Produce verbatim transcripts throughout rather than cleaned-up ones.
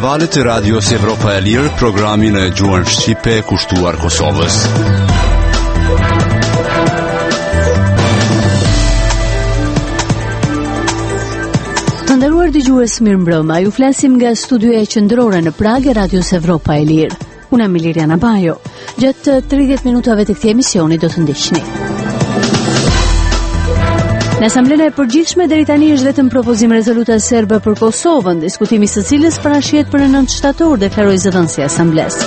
valët e Radios Evropa e Lirë, programin e gjuhën shqipe kushtuar Kosovës. Të nderuar dëgjues, mirëmbrëma. Ju flasim nga studioja qendrore në Prag e Radios Evropa e Lirë. Unë jam Liliana Bajo. Gjatë tridhjetë minutave të këtij emisioni do të ndiqni. Në Asamblenë e Përgjithshme deri tani është vetëm propozim rezoluta serbe për Kosovën, diskutimi së cilës parashihet për në nëntë shtator, deklaroi zëdhënësi e Asamblesë.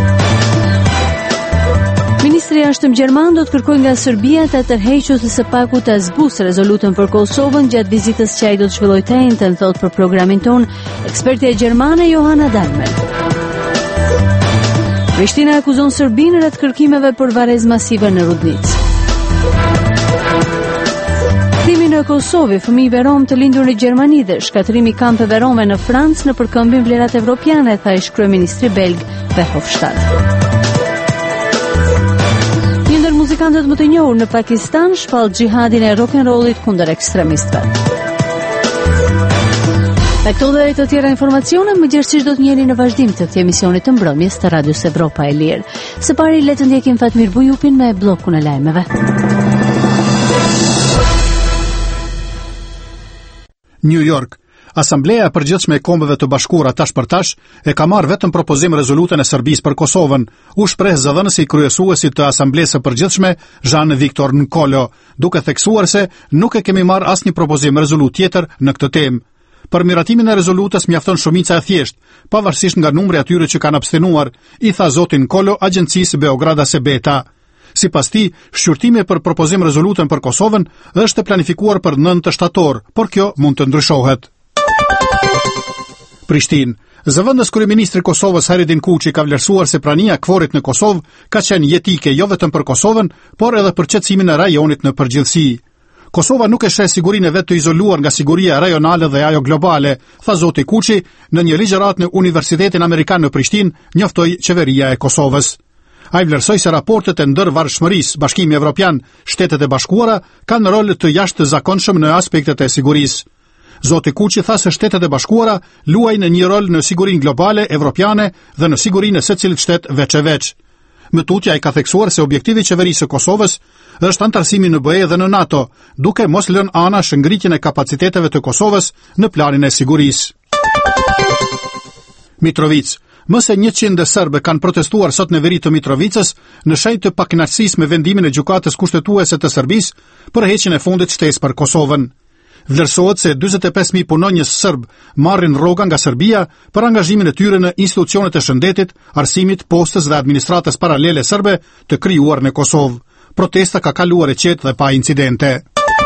Ministri i Jashtëm gjerman do të kërkojë nga Serbia të tërheqë së paku të zbusë rezolutën për Kosovën gjatë vizitës që ai do të zhvillojë të njëjtën, thot për programin ton ekspertja gjermane Johanna Dalmer. Prishtina akuzon Serbinë rreth kërkimeve për varrezë masive në Rudnicë. Kthimi në Kosovë, fëmijëve rom të lindur në Gjermani dhe shkatrimi i kampeve rome në Francë në përkëmbin vlerat evropiane, tha ish kryeministri belg Verhofstadt. Një ndër muzikantët më të njohur në Pakistan shpall xhihadin e rock and rollit kundër ekstremistëve. Me këto dhe të tjera informacione, më gjithsesi do të njiheni në vazhdim të këtij emisioni të mbrëmjes të Radios Evropa e Lirë. Së pari le të ndjekim Fatmir Bujupin me bllokun e lajmeve. New York. Asambleja e Përgjithshme e Kombeve të Bashkuara tash për tash e ka marrë vetëm propozim rezolutën e Serbisë për Kosovën, u shpreh zëdhënësi kryesuesi të Asamblesë së Përgjithshme Jean Viktor Nkolo, duke theksuar se nuk e kemi marrë asnjë propozim rezolut tjetër në këtë temë. Për miratimin e rezolutës mjafton shumica e thjeshtë, pavarësisht nga numri atyre që kanë abstenuar, i tha zoti Nkolo agjencisë Beograda Sebeta. Sipas tij, shqyrtimi për propozim rezolutën për Kosovën është planifikuar për nëntë shtator, por kjo mund të ndryshohet. Prishtinë. Zëvendës kryeministri i Kosovës Haridin Kuçi ka vlerësuar se prania e kvorit në Kosovë ka qenë jetike jo vetëm për Kosovën, por edhe për qetësimin e rajonit në përgjithësi. Kosova nuk e sheh sigurinë e vet të izoluar nga siguria rajonale dhe ajo globale, tha zoti Kuçi në një ligjëratë në Universitetin Amerikan në Prishtinë, njoftoi qeveria e Kosovës. Ai vlerësoi se raportet e ndërvarrshmërisë, Bashkimi Evropian, Shtetet e Bashkuara kanë rol të jashtëzakonshëm në aspektet e sigurisë. Zoti Kuçi tha se Shtetet e Bashkuara luajnë një rol në sigurinë globale evropiane dhe në sigurinë e secilit shtet veç e veç. Më tutje ai ka theksuar se objektivi i qeverisë së Kosovës është antarësimi në B E dhe në NATO, duke mos lënë anash ngritjen e kapaciteteve të Kosovës në planin e sigurisë. Mitrovic. Më se njëqind serbë kanë protestuar sot në veri të Mitrovicës në shenjë të pakënaqësisë me vendimin e gjykatës kushtetuese të Serbisë për heqjen e fundit shtesë për Kosovën. Vlerësohet se dyzet e pesë mijë punonjës serb marrin rroga nga Serbia për angazhimin e tyre në institucionet e shëndetit, arsimit, postës dhe administratës paralele serbe të krijuar në Kosovë. Protesta ka kaluar e qetë dhe pa incidente.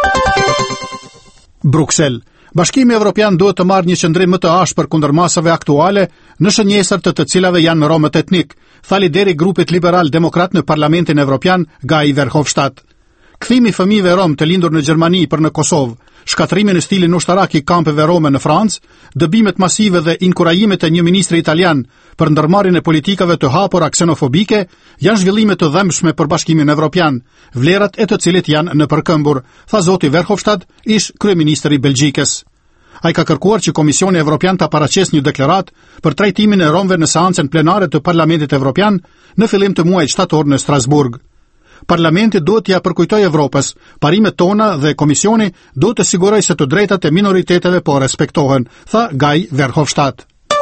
Bruksel. Bashkimi Evropian duhet të marrë një qëndrim më të ashpër kundër masave aktuale në shënjesër të të cilave janë romët etnik, tha lideri grupit liberal-demokrat në Parlamentin Evropian Guy Verhofstadt. Kthimi i fëmijëve rom të lindur në Gjermani për në Kosovë, shkatrimi në stilin ushtarak i kampeve rome në Francë, dëbimet masive dhe inkurajimet e një ministri italian për ndërmarrjen e politikave të hapura ksenofobike janë zhvillime të dhëmshme për Bashkimin Evropian, vlerat e të cilit janë në përkëmbur, tha zoti Verhofstadt, ish kryeministri i Belgjikës. Ai ka kërkuar që Komisioni Evropian ta paraqesë një deklaratë për trajtimin e romëve në seancën plenare të Parlamentit Evropian në fillim të muajit shtator në Strasburg. Parlamenti duhet t'ia përkujtojë Evropës, parimet tona dhe Komisioni duhet të sigurojë se të drejtat e minoriteteve po respektohen, tha Guy Verhofstadt.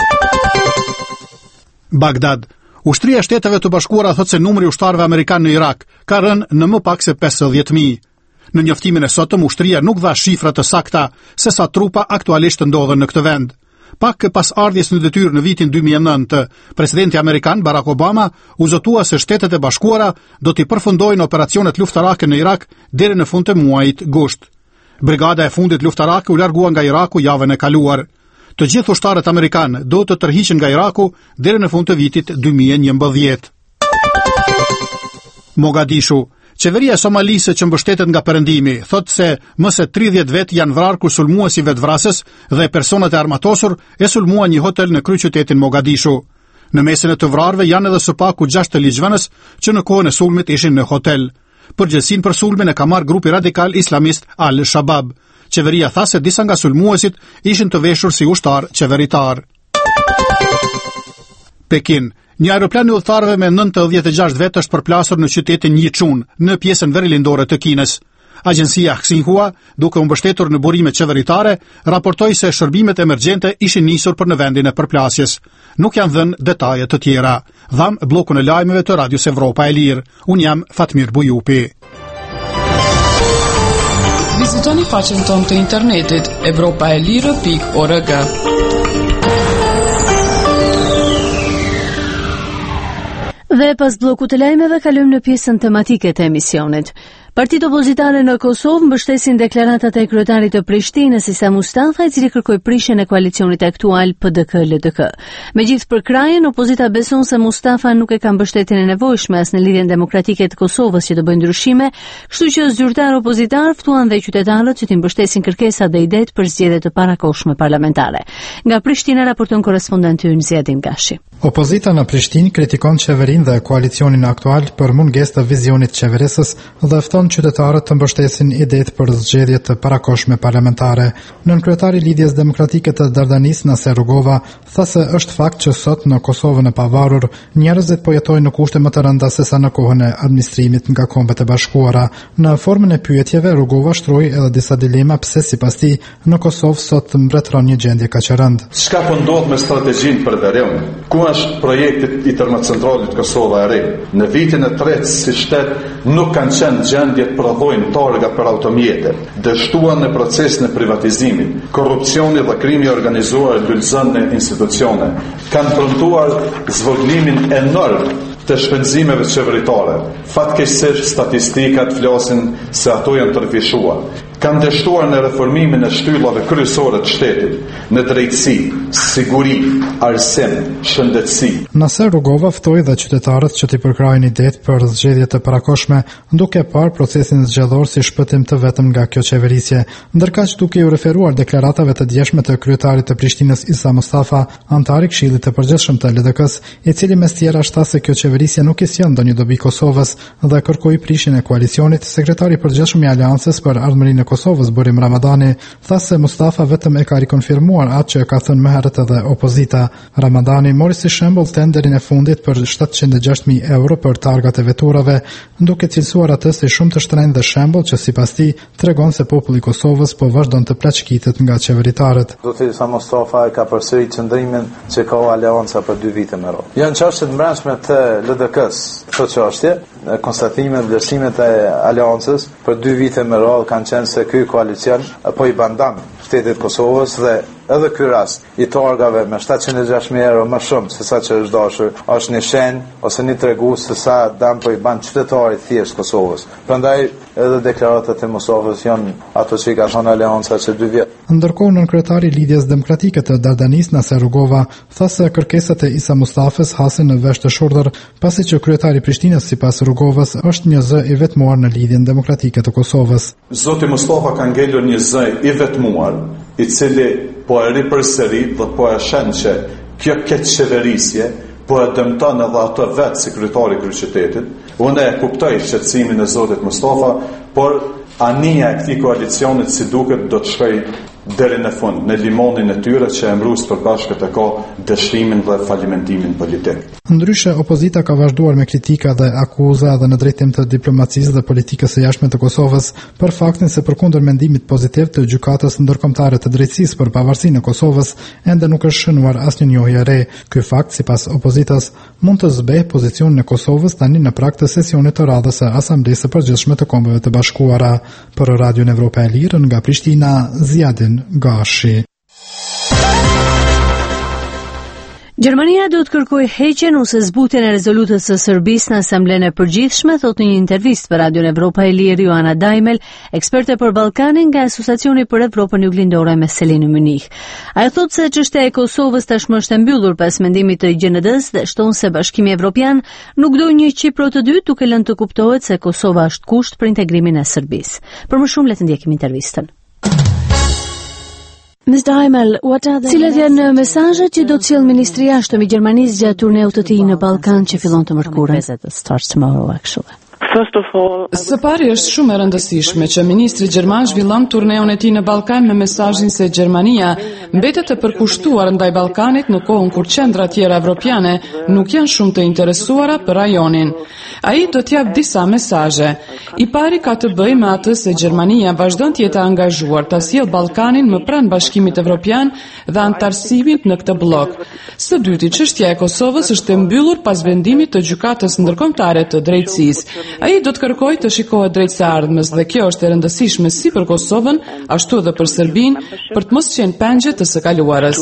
Bagdad. Ushtria e Shteteve të Bashkuara thotë se numri i ushtarëve amerikanë në Irak ka rënë në më pak se pesëdhjetë mijë. Në njoftimin e sotëm, ushtria nuk dha shifra të sakta se sa trupa aktualisht ndodhen në këtë vend. Pak pas ardhjes në detyrë në vitin dy mijë e nëntë, presidenti amerikan Barack Obama u zotua se Shtetet e Bashkuara do t'i përfundojnë operacionet luftarake në Irak deri në fund të muajit gusht. Brigada e fundit luftarake u largua nga Iraku javën e kaluar. Të gjithë ushtarët amerikanë do të tërhiqen nga Iraku deri në fund të vitit dy mijë e njëmbëdhjetë. Mogadishu. Qeveria e Somalisë që mbështetet nga perëndimi thotë se më se tridhjetë vet janë vrarë kur sulmuesi vetvrasës dhe personat e armatosur e sulmuan një hotel në kryeqytetin Mogadishu. Në mesin e të vrarëve janë edhe së paku gjashtë ligjvënës që në kohën e sulmit ishin në hotel. Përgjegjësinë për sulmin e ka marrë grupi radikal islamist Al-Shabaab. Qeveria tha se disa nga sulmuesit ishin të veshur si ushtar qeveritar. Pekin. Një aeroplan i udhëtarëve me nëntëdhjetë e gjashtë vetë është përplasur në qytetin Yichun, në pjesën veriljindore të Kinës. Agjencia Xinhua, duke u mbështetur në burime qeveritare, raportoi se shërbimet emergjente ishin nisur për në vendin e përplasjes. Nuk janë dhënë detaje të tjera. Dham bllokun e lajmeve të Radios Evropa e Lirë. Unë jam Fatmir Bujupi. Vizitoni faqen tonë të internetit evropa e lirë pikë org. Dhe pas bllokut të lajmeve kalojmë në pjesën tematike të emisionit. Partitë opozitare në Kosovë mbështesin deklaratat e kryetarit të Prishtinës Isa Mustafa, i cili kërkoi prishjen e koalicionit aktual P D K L D K. Megjithë përkrajen, opozita beson se Mustafa nuk e ka mbështetjen e nevojshme as në lidhjen demokratike të Kosovës që të bëjë ndryshime, kështu që zyrtar opozitar ftuan dhe qytetarët që të mbështesin kërkesat dhe idetë për zgjedhje të parakohshme parlamentare. Nga Prishtina raporton korrespondenti ynë Ziadin Gashi. Opozita në Prishtinë kritikon qeverinë dhe koalicionin aktual për mungesë të vizionit të qeverisës dhe fton qytetarët të mbështesin idetë për zgjedhje të parakohshme parlamentare. Nën kryetari i Lidhjes Demokratike të Dardanis, Naser Rugova, tha se është fakt që sot në Kosovën e pavarur njerëzit po jetojnë në kushte më të rënda se sa në kohën e administrimit nga Kombet e Bashkuara. Në formën e pyetjeve, Rugova shtroi edhe disa dilema pse sipas tij në Kosovë sot mbretëron një gjendje kaq e rëndë. Çka po ndodh me strategjinë për veriun? Ku është projekti i termocentralit Kosova e Re? Në vitin e tretë si shtet nuk kanë qenë gjendje të prodhojnë targa për automjete, dështuan në procesin e privatizimit, korrupsioni dhe krimi organizuar lulëzën në institucione, kanë premtuar zvogëlimin enorm të shpenzimeve qeveritare. Fatkeqësisht statistikat flasin se ato janë tërfishuar. Kanë dështuar në reformimin e shtyllave kryesore të shtetit, në drejtësi, siguri, arsim, shëndetësi. Naser Rugova ftoi dhe qytetarët që t'i përkrajnë idetë për zgjedhje të parakohshme, duke parë procesin zgjedhor si shpëtim të vetëm nga kjo qeverisje, ndërkaq duke u referuar deklaratave të djeshme të kryetarit të Prishtinës Isa Mustafa, antari i Këshillit të Përgjithshëm të L D K-s, i cili mes tjera shta se kjo qeverisje nuk i sjell ndonjë dobi Kosovës dhe kërkoi prishjen e koalicionit. Sekretari i Përgjithshëm i Aleancës për Ardhmërinë e Kosovës, Burim Ramadani, tha se Mustafa vetëm e ka rikonfirmuar atë që e ka thënë më herët edhe opozita. Ramadani mori si shembull tenderin e fundit për shtatëqind e gjashtëdhjetë mijë euro për targat e veturave, duke cilësuar atë si shumë të shtrenjtë dhe shembull që sipas tij tregon se populli i Kosovës po vazhdon të plaçkitet nga qeveritarët. Do të thënë Mustafa e ka përsëri qëndrimin që ka Aleanca për dy vite më radhë. Janë çështje të brendshme të L D K-s, këto çështje, konstatimet, vlerësimet e Aleancës për dy vite më radhë kanë qenë se ky koalicion apo i bandan shtetit Kosovës dhe edhe ky rast i targave me shtatëqind e gjashtëdhjetë mijë euro më shumë se sa që është dashur, është një shenjë ose një tregues se sa dëm po i ban qytetarit thjesht Kosovës. Prandaj edhe deklaratat e Kosovës janë ato që ka thënë Aleanca që dy vjet. Ndërkohë nën kryetari i Lidhjes Demokratike të Dardanis, Naser Rugova, tha se kërkesat e Isa Mustafës hasin në vesh të shurdhër, pasi që kryetari i Prishtinës sipas Rugovës është një zë i vetmuar në Lidhjen Demokratike të Kosovës. Zoti Mustafa ka ngelur një zë i vetmuar, i cili po e ripërsëri dhe po e shen që kjo këtë qeverisje po e dëmton edhe ato vetë sekretari i kryeqytetit. Unë e kuptoj shqetësimin e zotit Mustafa, por anija e këtij koalicionit si duket do të shkojë deri në fund, në limonin e tyre që e mbrus për bashkët e ka dëshimin dhe falimentimin politik. Ndryshe, opozita ka vazhduar me kritika dhe akuza dhe në drejtim të diplomacisë dhe politikës së jashtme të Kosovës për faktin se përkundër mendimit pozitiv të gjykatës ndërkombëtare të drejtësisë për pavarësinë e Kosovës, ende nuk është shënuar asnjë njohje e re. Ky fakt, sipas opozitas, mund të zbejë pozicionin e Kosovës tani në prag të sesionit të radhës së Asamblesë së Përgjithshme të Kombeve të Bashkuara. Për Radion Evropa e Lirë nga Prishtina, Ziadin Gashi. Gjermania do të kërkojë heqjen ose zbutjen e rezolutës së Serbisë në Asamblenë e Përgjithshme, thotë në një intervistë për Radion Evropa e Lirë Joana Daimel, eksperte për Ballkanin nga Asociacioni për Evropën Juglindore me selin në Munich. Ajo thotë se çështja e Kosovës tashmë është e mbyllur pas mendimit të G N D-s dhe shton se Bashkimi Evropian nuk do një Qipro të dytë, duke lënë të kuptohet se Kosova është kusht për integrimin e Serbisë. Për më shumë le të ndjekim intervistën. Cilat janë mesazhet që do të sjellë Ministri i Jashtëm i Gjermanisë gjatë turneut të tij në Ballkan që fillon të mërkurën? Së pari është shumë e rëndësishme që ministri gjerman zhvillon turneun e tij në Ballkan me mesazhin se Gjermania mbetet e përkushtuar ndaj Ballkanit në kohën kur qendra tjera evropiane nuk janë shumë të interesuara për rajonin. Ai do t'jap disa mesazhe. I pari ka të bëjë me atë se Gjermania vazhdon të jetë e angazhuar ta sjellë Ballkanin më pranë Bashkimit Evropian dhe antarësimit në këtë blok. Së dyti, çështja e Kosovës është e mbyllur pas vendimit të Gjykatës Ndërkombëtare të Drejtësisë. Ai do të kërkojë të shikohet drejt së ardhmës dhe kjo është e rëndësishme si për Kosovën, ashtu edhe për Serbinë, për të mos qenë pengje të së kaluarës.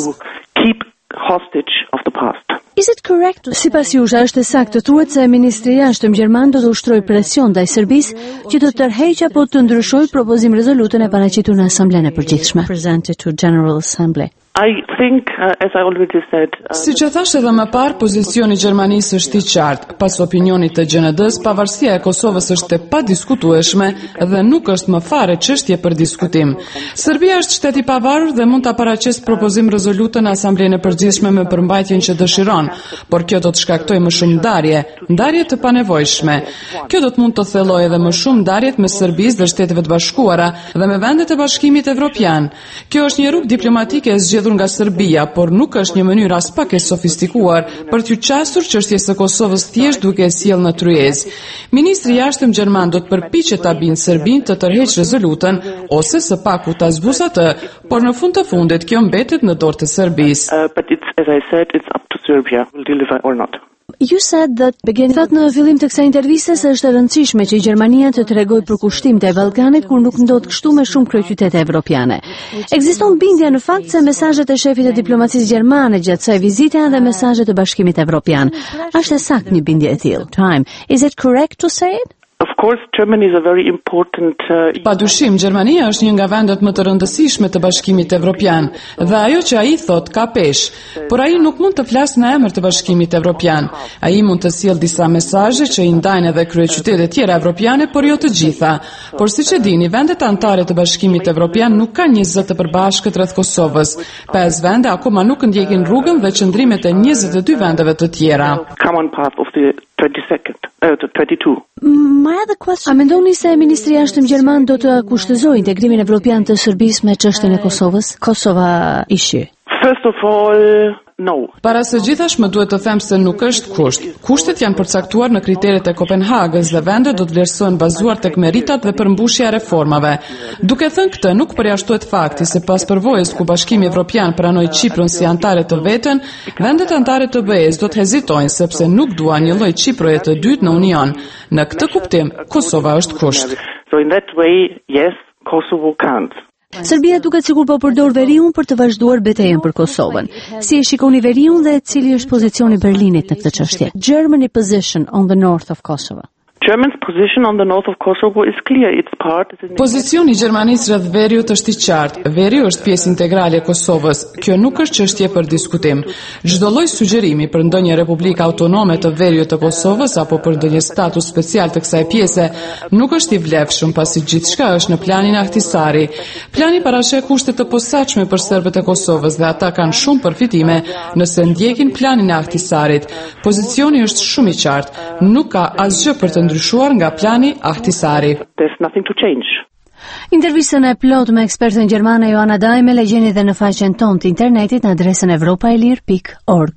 Sipas jush, është e saktë të thuhet se ministri i jashtëm gjerman do të ushtrojë presion ndaj Serbisë që të tërheqë apo të ndryshojë propozim rezolutën e paraqitur në Asamblenë e Përgjithshme. Presented to General Assembly. I think, uh, as I already said, uh, Si që thash edhe më parë, pozicioni i Gjermanisë është i qartë. Pas opinionit të G N D-s, pavarësia e Kosovës është e padiskutueshme dhe nuk është më fare çështje për diskutim. Serbia është shtet i pavarur dhe mund ta paraqesë propozim rezolutën në Asamblenë e Përgjithshme me përmbajtjen që dëshiron, por kjo do të shkaktojë më shumë ndarje, ndarje të panevojshme. Kjo do të mund të thellojë edhe më shumë ndarjet mes Serbisë dhe Shteteve të Bashkuara dhe me vendet e Bashkimit Evropian. Kjo është një rrugë diplomatike e zgjedhur nga Serbia, por nuk është një mënyrë as pak e sofistikuar për t'u qasur çështjes së Kosovës thjesht duke e sjellë në tryezë. Ministri i jashtëm gjerman do të përpiqet ta bindë Serbinë të tërheqë rezolutën ose së paku ta zbusë atë, por në fund të fundit kjo mbetet në dorë të Serbisë. uh, but it's, as I said, it's up to Serbia will deliver or not. You said that begin thot në fillim të kësaj interviste se është e rëndësishme që Gjermania të tregojë përkushtim te Ballkanit kur nuk ndodh kështu me shumë kryeqytete evropiane. Ekziston bindja në fakt se mesazhet e shefit të diplomacisë gjermane gjatë kësaj vizite janë dhe mesazhet e Bashkimit Evropian. Është e saktë një bindje e tillë. Time. Is it correct to say it? Of course, Germany is a very important. Uh, Padyshim, Gjermania është një nga vendet më të rëndësishme të Bashkimit Evropian dhe ajo që ai thot ka pesh, por ai nuk mund të flasë në emër të Bashkimit Evropian. Ai mund të sjellë disa mesazhe që i ndajnë edhe kryeqytetet tjera evropiane, por jo të gjitha. Por siç e dini, vendet anëtare të Bashkimit Evropian nuk kanë një zë të përbashkët rreth Kosovës. Pesë vende akoma nuk ndjekin rrugën dhe qëndrimet e njëzet e dy vendeve të tjera. common path of the twenty-second, uh, the twenty-two. My other question. A mendoni se ministri i jashtëm gjerman do të kushtozojë integrimin evropian të Serbisë me çështjen e Kosovës? Kosova issue. First of all, no. Para së gjithash më duhet të them se nuk është kusht. Kushtet janë përcaktuar në kriteret e Kopenhagës dhe vendet do të vlerësohen bazuar tek meritat dhe përmbushja e reformave. Duke thënë këtë, nuk përjashtohet fakti se pas përvojës ku Bashkimi Evropian pranoi Çiprun si anëtare të vetën, vendet anëtare të B E-s do të hezitojnë sepse nuk duan një lloj Çiproje të dytë në Union. Në këtë kuptim, Kosova është kusht. So in that way, yes, Kosovo counts. Serbia duket sikur po përdor veriun për të vazhduar betejën për Kosovën. Si e shikoni veriun dhe cili është pozicioni Berlinit në këtë çështje? Germany position on the north of Kosovo. German's position on the north of Kosovo is clear. Its part is in Pozicioni i Gjermanisë rreth veriut është i qartë. Veriu është pjesë integrale e Kosovës. Kjo nuk është çështje për diskutim. Çdo lloj sugjerimi për ndonjë republikë autonome të veriut të Kosovës apo për ndonjë status special të kësaj pjese nuk është i vlefshëm pasi gjithçka është në planin Ahtisari. Plani parasheh kushte të posaçme për serbët e Kosovës dhe ata kanë shumë përfitime nëse ndjekin planin e Ahtisarit. Pozicioni është shumë i qartë. Nuk ka asgjë për të ndryshuar nga plani Ahtisari. there's nothing to change. Intervistën e plot me ekspertën gjermane Johanna Dajme e gjeni dhe në faqen tonë të internetit në adresën evropaelir pikë org.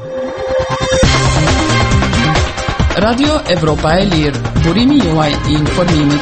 Radio Evropa e Lirë, burimi juaj i informimit.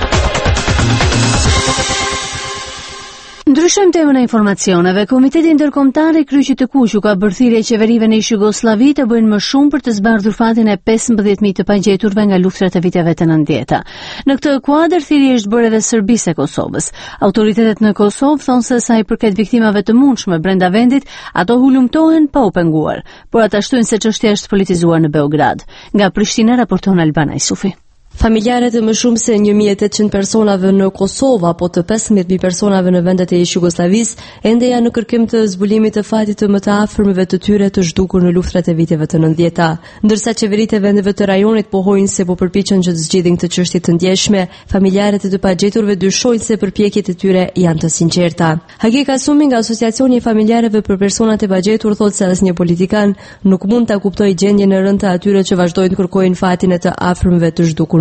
Ndryshojmë temën e informacioneve. Komiteti Ndërkombëtar i Kryqit të Kuq u ka bërë thirrje qeverive në Jugosllavi të bëjnë më shumë për të zbardhur fatin e pesëmbëdhjetë mijë të pagjeturve nga luftrat e viteve të nëntëdhjetë. Në këtë kuadër thirrje është bërë edhe Serbisë e Kosovës. Autoritetet në Kosovë thonë se sa i përket viktimave të mundshme brenda vendit, ato hulumtohen pa u penguar, por ata shtojnë se çështja është politizuar në Beograd. Nga Prishtina raporton Albana Isufi. Familjarët e më shumë se një mijë e tetëqind personave në Kosovë apo të pesëmbëdhjetë mijë personave në vendet e Jugosllavisë ende janë në kërkim të zbulimit të fatit të më të afërmëve të tyre të zhdukur në luftrat e viteve të nëntëdhjetë, ndërsa qeveritë e vendeve të rajonit pohojnë se po përpiqen që të zgjidhin këtë çështje të ndjeshme. Familjarët e të pagjeturve dyshojnë se përpjekjet e tyre janë të sinqerta. Hagi Kasumi nga Asociacioni i Familjarëve për personat e pagjetur thotë se asnjë politikan nuk mund ta kuptojë gjendjen e rëndë të atyre që vazhdojnë të kërkojnë fatin e të afërmëve të zhdukur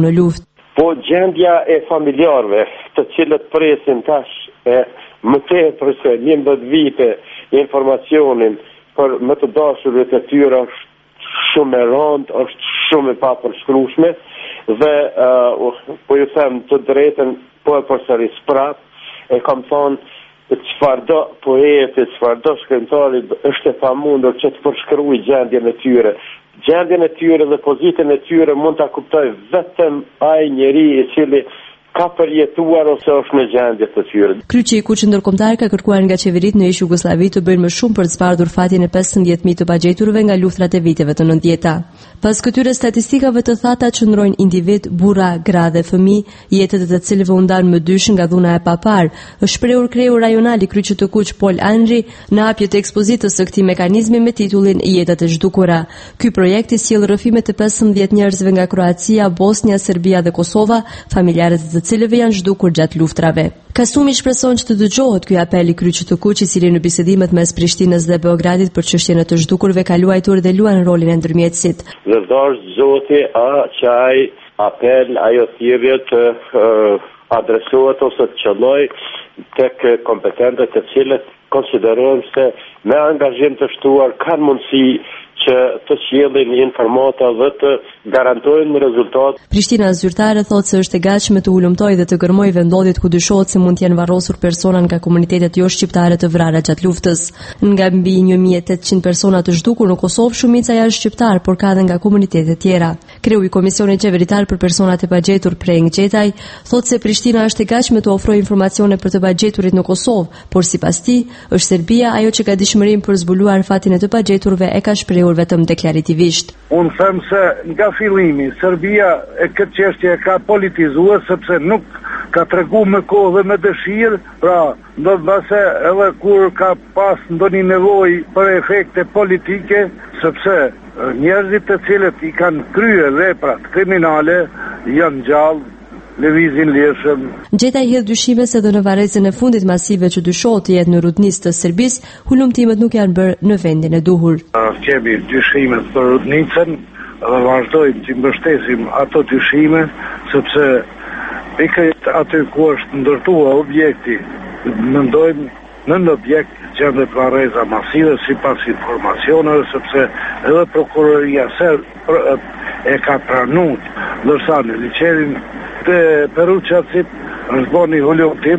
në luftë. Po gjendja e familjarëve, të cilët presin tash e më tepër se njëmbëdhjetë vite informacionin për më të dashurit e tyre është shumë e rëndë, është shumë e papërshkrueshme dhe uh, po ju them të drejtën, po e përsëris prap, e kam thonë çfarëdo poeti, çfarëdo shkrimtari është e pamundur që të përshkruajë gjendjen e tyre. Gjendjen e tyre dhe pozitën e tyre mund ta kuptoj vetëm ai njeri i cili ka përjetuar ose është në gjendje të tyre. Kryqi i Kuq ndërkombëtar ka kërkuar nga qeveritë në ish Jugosllavi të bëjnë më shumë për të zbardhur fatin e pesëmbëdhjetë mijë të pagjeturve nga luftrat e viteve të nëntëdhjetë. Pas këtyre statistikave të thata qëndrojnë individ, burra, gra dhe fëmijë, jetët e të cilëve u ndan më dysh nga dhuna e papar. Është shprehur kreu rajonal i Kryqit të Kuq Pol Andri në hapje të ekspozitës së këtij mekanizmi me titullin Jetët e zhdukura. Ky projekt i sjell rrëfime të pesëmbëdhjetë njerëzve nga Kroacia, Bosnia, Serbia dhe Kosova, familjarët të cilëve janë zhdukur gjatë luftrave. Kasumi shpreson që të dëgjohet ky apel i Kryqit të Kuq, i cili në bisedimet mes Prishtinës dhe Beogradit për çështjen e të zhdukurve ka luajtur dhe luan rolin e ndërmjetësit. Dhe dash Zoti a që ai apel, ajo thirrje të uh, adresohet ose të qëlloj tek kompetentët të cilët konsiderojmë se me angazhim të shtuar kanë mundësi që të sjellin informata dhe të garantojnë rezultat. Prishtina zyrtare thotë se është e gatshme të ulëmtojë dhe të gërmojë vendodhjet ku dyshohet se mund të jenë varrosur persona nga komunitetet jo shqiptare të vrara gjatë luftës. Nga mbi një mijë e tetëqind persona të zhdukur në Kosovë, shumica janë shqiptar, por ka edhe nga komunitete tjera. Kreu i Komisionit Qeveritar për Personat e Pagjetur, Preng Gjetaj, thotë se Prishtina është e gatshme të ofrojë informacione për të pagjeturit në Kosovë, por sipas tij, është Serbia ajo që ka dishmërinë për zbuluar fatin e të pagjeturve, e ka shprehur vetëm deklarativisht. Unë them se nga fillimi Serbia e këtë çështje ka politizuar sepse nuk ka tregu me kohë dhe me dëshirë, pra do të base edhe kur ka pas ndonjë nevojë për efekte politike, sepse njerëzit të cilët i kanë kryer veprat kriminale janë gjallë, lëvizin lirshëm. Gjetaj hedh dyshime se dhe në varrezën e fundit masive që dyshohet të jetë në Rudnis të Serbisë, hulumtimet nuk janë bërë në vendin e duhur. Kemi dyshimet për Rudnicën dhe vazhdojmë të mbështesim ato dyshime, sepse pikërisht aty ku është ndërtuar objekti, mendojmë në në objekt gjendet varreza masive sipas informacioneve, sepse edhe prokuroria serbe e ka pranuar, ndërsa në liçenin të Peruçacit është bërë një hulumtim,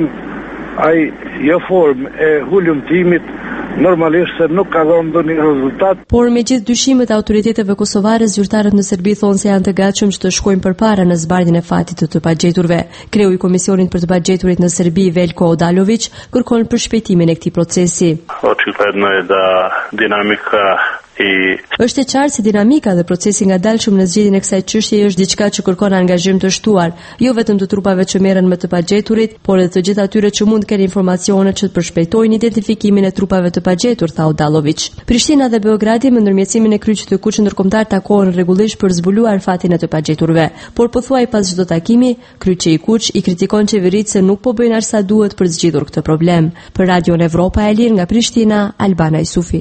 ai jo formë e hulumtimit normalisht se nuk ka dhënë ndonjë rezultat. Por me gjithë dyshimet e autoriteteve kosovare, zyrtarët në Serbi thonë se janë të gatshëm që të shkojnë përpara në zbardhjen e fatit të të pagjeturve. Kreu i Komisionit për të pagjeturit në Serbi, Veljko Odalović, kërkon përshpejtimin e këtij procesi. Očigledno je da dinamika I... Është e qartë se dinamika dhe procesi ngadalshëm në zgjedhjen e kësaj çështjeje është diçka që kërkon angazhim të shtuar, jo vetëm të trupave që merren me të pagjeturit, por edhe të gjithë atyre që mund të kenë informacione që të përshpejtojnë identifikimin e trupave të pagjetur, tha Odalović. Prishtina dhe Beogradi me ndërmjetësimin e Kryqit të Kuq ndërkombëtar takohen rregullisht për zbuluar fatin e të pagjeturve, por pothuaj pas çdo takimi, Kryqi i Kuq i kritikon qeveritë se nuk po bëjnë as sa duhet për zgjidhur këtë problem. Për Radion Evropa e Lirë nga Prishtina, Albana Isufi.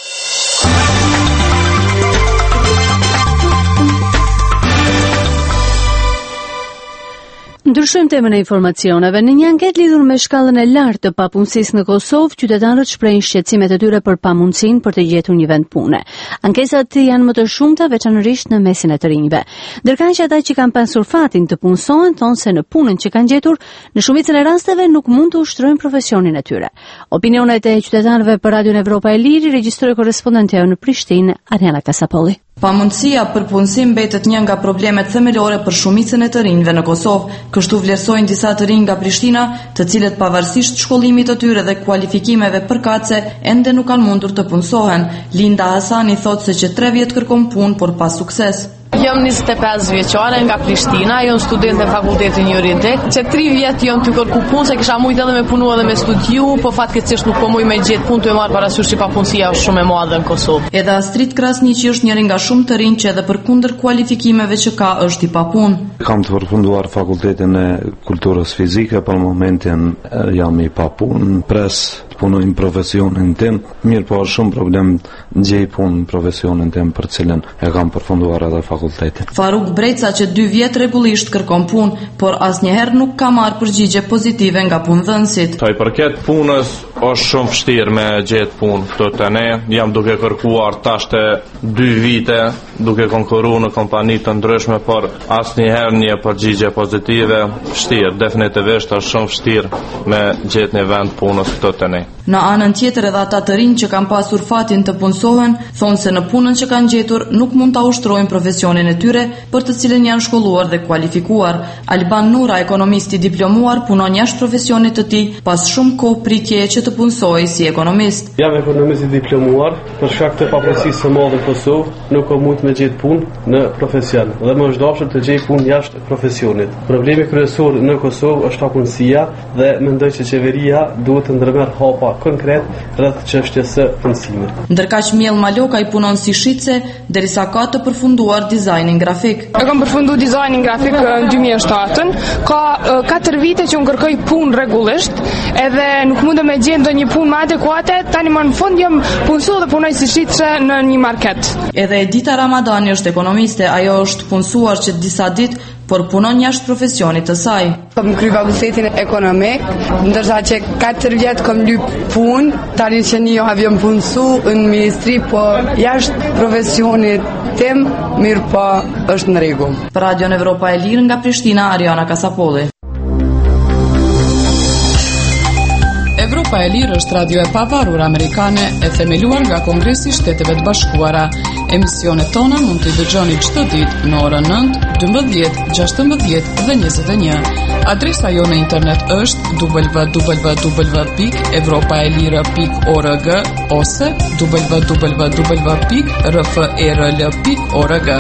Ndryshojmë temën e informacioneve. Në një anketë lidhur me shkallën e lartë të papunësisë në Kosovë, qytetarët shprehin shqetësimet e tyre për pamundësinë për të gjetur një vend pune. Ankesat janë më të shumta veçanërisht në mesin e të rinjve. Ndërkaq ata që kanë pasur fatin të punësohen thonë se në punën që kanë gjetur, në shumicën e rasteve nuk mund të ushtrojnë profesionin e tyre. Opinionet e qytetarëve për Radion Evropa e Lirë regjistroi korrespondentja në Prishtinë, Ariana Kasapolli. Pamundësia për punësim mbetet një nga problemet themelore për shumicën e të rinjve në Kosovë. Kështu vlerësojnë disa të rinj nga Prishtina, të cilët pavarësisht shkollimit të tyre dhe kualifikimeve përkatëse, ende nuk kanë mundur të punësohen. Linda Hasani thotë se që tre vjet kërkon punë, por pa sukses. Jam njëzet e pesë vjeçare nga Prishtina, jam studente e fakultetit juridik. Që tri vjet jam të kërku punë, se kisha mujt edhe me punu edhe me studiu, po fatkeqësisht nuk po muj me gjetë punë të e marrë parasysh që papunësia është shumë e madhe në Kosovë. Edhe Astrid Krasniqi është njëri nga shumë të rinj që edhe përkundër kualifikimeve që ka është i papunë. Kam të përfunduar fakultetin e kulturës fizike, për momentin jam i papunë, pres punojnë profesionin tim, mirë po është shumë problem gjej punë në profesionin tim për cilën e kam përfunduar edhe fakultetin. Faruk Breca që dy vjet rregullisht kërkon punë, por asnjëherë nuk ka marrë përgjigje pozitive nga punëdhënësit. Sa i përket punës, është shumë vështirë me gjetë punë këtu te ne. Jam duke kërkuar tash te dy vite, duke konkurruar në kompani të ndryshme, por asnjëherë një përgjigje pozitive. Vështirë, definitivisht është shumë vështirë me gjetë një vend punës këtu te ne. Në anën tjetër edhe ata të rinj që kanë pasur fatin të punësohen, thonë se në punën që kanë gjetur nuk mund ta ushtrojnë profesionin e tyre për të cilën janë shkolluar dhe kualifikuar. Alban Nura, ekonomist i diplomuar, punon jashtë profesionit të tij pas shumë kohë pritjeje që të punësojë si ekonomist. Jam ekonomist i diplomuar, për shkak të papërësisë së madhe në Kosovë, nuk kam mujt me gjetë punë në profesion dhe më është dashur të gjej punë jashtë profesionit. Problemi kryesor në Kosovë është punësia dhe mendoj që qeveria duhet të ndërmerr hapa konkret rreth çështjes së punësimit. Ndërkaq Miell Maloka i punon si shitse derisa ka të përfunduar dizajnin grafik. E kam përfunduar dizajnin grafik në dy mijë e shtatë. Ka katër vite që unë kërkoj punë rregullisht, edhe nuk mundem me gjetë ndonjë punë më adekuate. Tani më në fund jam punësuar dhe punoj si shitse në një market. Edhe Edita Ramadani është ekonomiste, ajo është punësuar që disa ditë, por punon jashtë profesionit të saj. Kam kryer fakultetin ekonomik, ndërsa që katër vjet kam lyp punë, tani që një javë jam punësuar në ministri, po jashtë profesionit tim, mirë po është në rregull. Për Radio Evropa e Lirë nga Prishtina, Ariana Kasapolli. Evropa e Lirë është radio e pavarur amerikane e themeluar nga Kongresi i Shteteve të Bashkuara. Emisionet tona mund t'i dëgjoni çdo ditë në orën nëntë, dymbëdhjetë, gjashtëmbëdhjetë dhe njëzet e një. Adresa jo në internet është w w w pikë evropaelira pikë org ose w w w pikë r f e r l pikë org.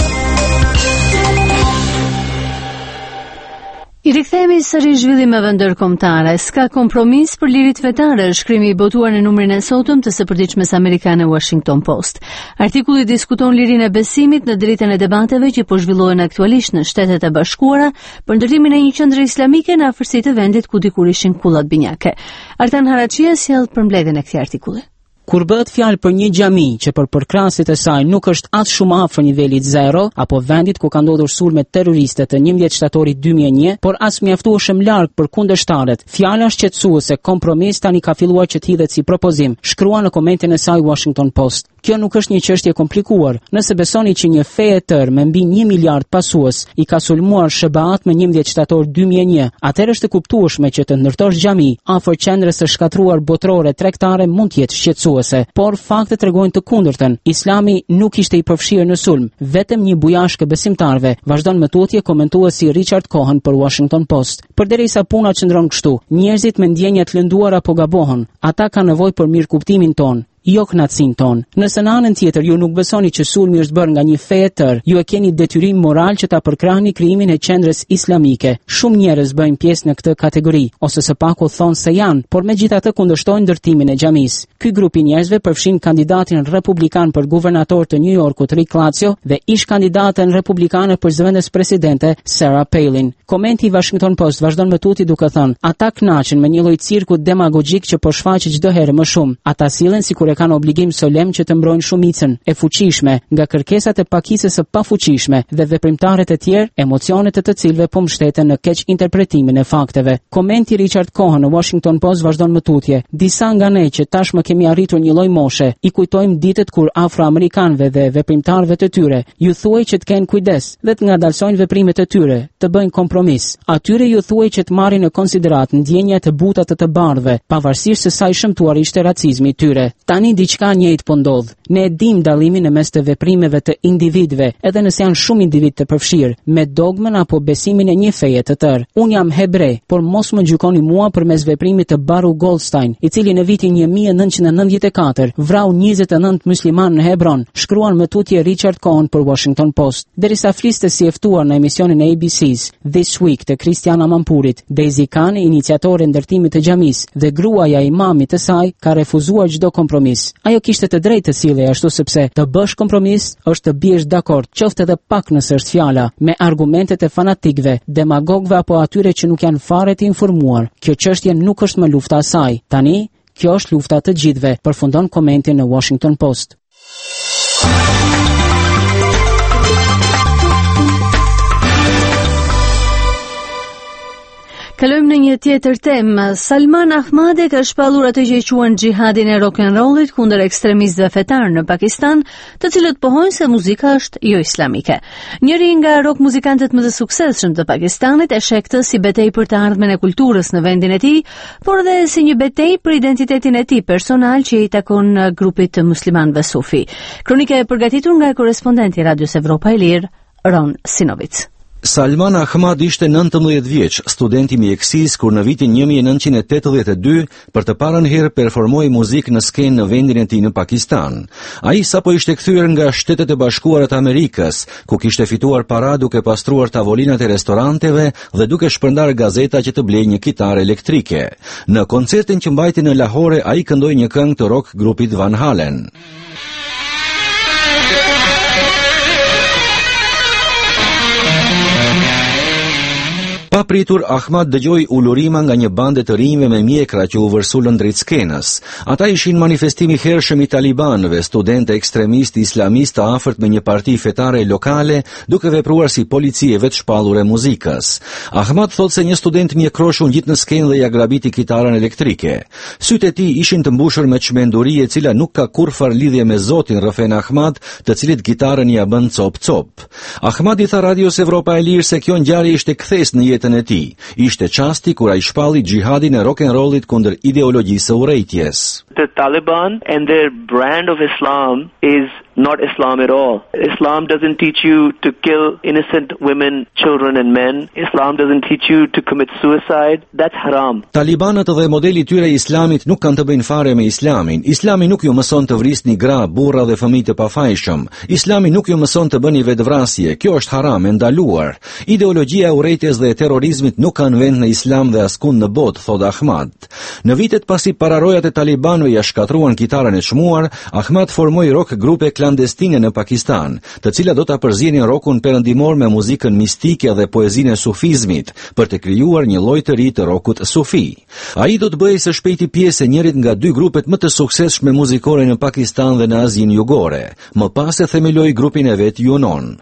I rikthehemi sërish zhvillimeve ndërkombëtare. S'ka kompromis për lirit fetare, shkrimi i botuar në numrin e sotëm të së përditshmes amerikane Washington Post. Artikulli diskuton lirinë e besimit në dritën e debateve që po zhvillohen aktualisht në Shtetet e Bashkuara për ndërtimin e një qendre islamike në afërsi të vendit ku dikur ishin kullat binjake. Artan Haraçia sjell përmbledhjen e këtij artikulli. Kur bëhet fjalë për një xhami që për përkrahasit e saj nuk është as shumë afër nivelit zero, apo vendit ku ka ndodhur sulme terroriste të njëmbëdhjetë shtatorit dy mijë e një, por as mjaftueshëm larg për kundërshtarët, fjala shqetësuese kompromis tani ka filluar që të hidhet si propozim, shkrua në komentin e saj Washington Post. Kjo nuk është një çështje komplikuar. Nëse besoni që një fe e tërë me mbi një miliard pasues i ka sulmuar Sh B A-t me njëmbëdhjetë shtator dy mijë e një, atëherë është e kuptueshme që të ndërtosh xhami afër qendrës së shkatruar botërore tregtare mund të jetë shqetësuese, por faktet tregojnë të kundërtën. Islami nuk ishte i përfshirë në sulm, vetëm një bujashkë besimtarve, vazhdon me tutje komentuesi Richard Cohen për Washington Post. Përderisa puna qëndron kështu, njerëzit me ndjenja të lënduara apo gabohen, ata kanë nevojë për mirëkuptimin ton, jo knatësin ton. Nëse në anën tjetër ju nuk besoni që sulmi është bërë nga një fe e tërë, ju e keni detyrim moral që ta përkrahni krijimin e qendrës islamike. Shumë njerëz bëjnë pjesë në këtë kategori, ose së paku thonë se janë, por megjithatë kundërshtojnë ndërtimin e xhamisë. Ky grup i njerëzve përfshin kandidatin republikan për guvernator të New Yorkut Rick Lazio dhe ish kandidaten republikane për zëvendës presidente Sarah Palin. Komenti i Washington Post vazhdon me tuti duke thënë: ata kënaqen me një lloj cirku demagogjik që po shfaqet çdo herë më shumë. Ata sillen sikur e kanë obligim solem që të mbrojnë shumicën e fuqishme nga kërkesat e pakicës së pafuqishme dhe veprimtarët e tjerë, emocionet e të cilëve po mbështeten në keq interpretimin e fakteve. Komenti Richard Cohen në Washington Post vazhdon me tutje: disa nga ne që tashmë kemi arritur një lloj moshe, i kujtojmë ditët kur afroamerikanëve dhe veprimtarëve të tyre ju thuaj që të kenë kujdes dhe të ngadalsojnë veprimet e tyre, të bëjnë kompromis. Atyre ju thuaj që të marrin në konsiderat ndjenjat e buta të të bardhëve, pavarësisht se sa i shëmtuar ishte racizmi i tyre. Tani diçka njëjtë po ndodh. Ne e dim dallimin e mes të veprimeve të individëve, edhe nëse janë shumë individ të përfshirë, me dogmën apo besimin e një feje të tërë. Unë jam hebre, por mos më gjykoni mua përmes veprimit të Baruch Goldstein, i cili në vitin një mijë e nëntëqind e nëntëdhjetë e katër vrau njëzet e nëntë musliman në Hebron, shkruan me tutje Richard Cohen për Washington Post. Derisa fliste si e ftuar në emisionin e A B C's This Week të Kristiana Mampurit, Daisy Khan, iniciatore ndërtimit të xhamisë dhe gruaja e imamit të saj, ka refuzuar çdo kompromis. Ajo kishte të drejtë të sillej ashtu sepse të bësh kompromis është të biesh dakord, qoftë edhe pak nëse është fjala, me argumentet e fanatikëve, demagogëve apo atyre që nuk janë fare të informuar. Kjo çështje nuk është më lufta e saj. Tani Kjo është lufta të gjithëve, përfundon komentin në Washington Post. Kalojmë në një tjetër temë. Salman Ahmadi ka shpallur atë që e quajnë xhihadin e rock and rollit kundër ekstremistëve fetar në Pakistan, të cilët pohojnë se muzika është jo islamike. Njëri nga rock muzikantët më të suksesshëm të Pakistanit e sheh këtë si betejë për të ardhmen e kulturës në vendin e tij, por edhe si një betejë për identitetin e tij personal që i takon grupit të muslimanëve sufi. Kronika e përgatitur nga korespondenti i Radios Evropa e Lirë, Ron Sinovic. Salman Ahmad ishte nëntëmbëdhjetë vjeç, student i mjekësisë kur në vitin një mijë e nëntëqind e tetëdhjetë e dy për të parën herë performoi muzikë në skenë në vendin e tij në Pakistan. Ai sapo ishte kthyer nga Shtetet e Bashkuara të Amerikës, ku kishte fituar para duke pastruar tavolinat e restoranteve dhe duke shpërndar gazeta që të blejë një kitarë elektrike. Në koncertin që mbajti në Lahore, ai këndoi një këngë të rock grupit Van Halen. Pa pritur, Ahmad dëgjoi ulurima nga një bande të rinjve me mjekra që u vërsulën drejt skenës. Ata ishin manifestimi hershëm i talibanëve, studentë ekstremistë islamistë të afërt me një parti fetare lokale, duke vepruar si polici e vetë shpallur e muzikës. Ahmad thot se një student mjekrosh u ngjit në skenë dhe ja grabiti kitarën elektrike. Sytë e tij ishin të mbushur me çmenduri e cila nuk ka kurrfar lidhje me Zotin, rrëfen Ahmad, të cilit kitarën ja bën cop-cop. Ahmad i tha Radios Evropa e Lirë se kjo ngjarje ishte kthes në jetën e tij. Ishte çasti kur ai shpalli xhihadin e rock and rollit kundër ideologjisë së urrejtjes. The Taliban and their brand of Islam is not Islam at all. Islam doesn't teach you to kill innocent women, children and men. Islam doesn't teach you to commit suicide. That's haram. Talibanët dhe modeli tyre i islamit nuk kanë të bëjnë fare me islamin. Islami nuk ju mëson të vrisni gra, burra dhe fëmijë të pafajshëm. Islami nuk ju mëson të bëni vetvrasje. Kjo është haram, e ndaluar. Ideologjia e urrejtjes dhe e terrorizmit nuk kanë vend në islam dhe askund në botë, thot Ahmad. Në vitet pasi pararojat e talibanëve ja shkatruan kitarën e çmuar, Ahmad formoi rock grupe klandestine në Pakistan, të cilat do ta përzienin rockun perëndimor me muzikën mistike dhe poezinë e sufizmit, për të krijuar një lloj të ri të rockut sufi. Ai do të bëhej së shpejti pjesë e njërit nga dy grupet më të suksesshme muzikore në Pakistan dhe në Azinë Jugore. Më pas e themeloi grupin e vet Yunon.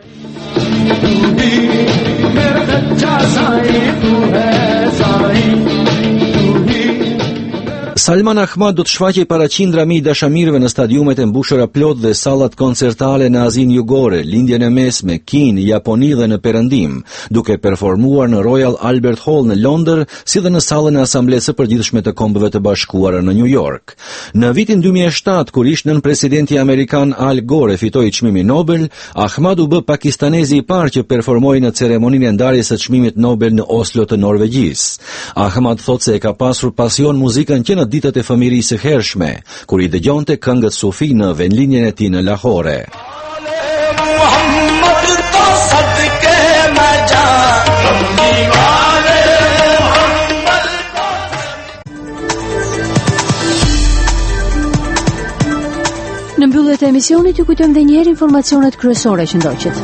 Salman Ahmad do të shfaqej para qindra mijë dashamirëve në stadiumet e mbushura plot dhe sallat koncertale në Azinë Jugore, Lindjen e Mesme, Kinë, Japoni dhe në Perëndim, duke performuar në Royal Albert Hall në Londër, si dhe në sallën e Asamblesë së Përgjithshme të Kombeve të Bashkuara në New York. Në vitin dy mijë e shtatë, kur ishte nën presidenti amerikan Al Gore fitoi çmimin Nobel, Ahmad u bë pakistanezi i parë që performoi në ceremoninë e ndarjes së çmimit Nobel në Oslo të Norvegjisë. Ahmad thotë se e ka pasur pasion muzikën që në ditët e fëmijërisë së hershme, kur i dëgjonte këngët sufi në vendlinjen e tij në Lahore. Në mbyllje të emisionit ju kujtojmë edhe një herë informacionet kryesore që ndoqët.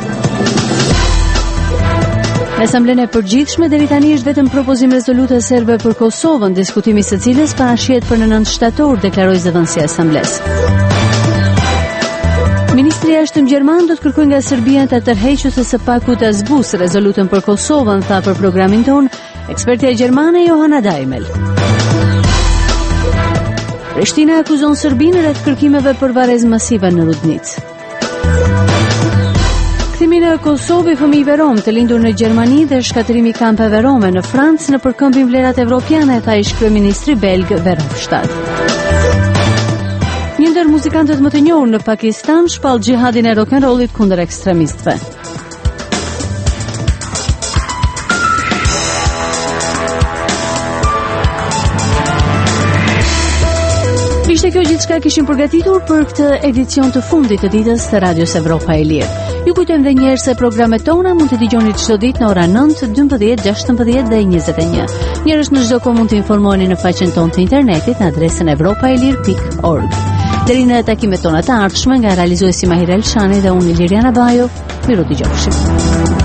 Në Asamblenë e Përgjithshme deri tani është vetëm propozim rezolute serbe për Kosovën, diskutimi së cilës parashihet për në nëntë shtator, deklaroi zëvendësia e Asamblesë. Ministri i Jashtëm Gjerman do të kërkojë nga Serbia të tërheqësë së paku të zbusë rezolutën për Kosovën, tha për programin ton ekspertja gjermane Johanna Daimel. Prishtina akuzon Serbinë rreth kërkimeve për varrezë masive në Rudnicë. Kthimi në Kosovë fëmijëve rom të lindur në Gjermani dhe shkatërimi i kampeve rome në Francë në përkëmbin vlerat evropiane, tha ish kryeministri belg Verhofstadt. Një ndër muzikantët më të njohur në Pakistan shpall xhihadin e rock and rollit kundër ekstremistëve. Ishte kjo gjithçka kishim përgatitur për këtë edicion të fundit të ditës të Radios Evropa e Lirë. Ju kujtojmë edhe një herë se programet tona mund të dëgjoni çdo ditë në ora nëntë, dymbëdhjetë, gjashtëmbëdhjetë dhe njëzet e një. Njerëz në çdo kohë mund të informoheni në faqen tonë të internetit në adresën evropaelir pikë org. Deri në takimet tona të ardhshme, nga realizuesi Mahir Elshani dhe unë Liriana Bajo, miru dëgjofshim.